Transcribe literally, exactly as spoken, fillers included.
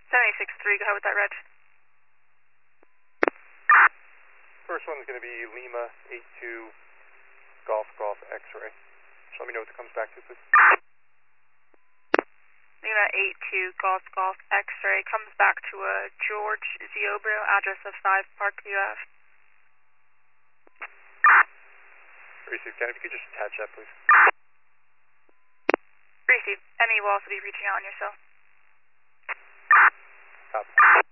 seventy-six three, go ahead with that red. First one's going to be Lima eight two Golf Golf X-ray. Just let me know what it comes back to, please. Lima eight two Golf Golf X-ray comes back to a George Ziobro, address of five Parkview Ave. Receive, Ken, if you could just attach that, please. Receive. Emmy will also be reaching out on your cell. Copy.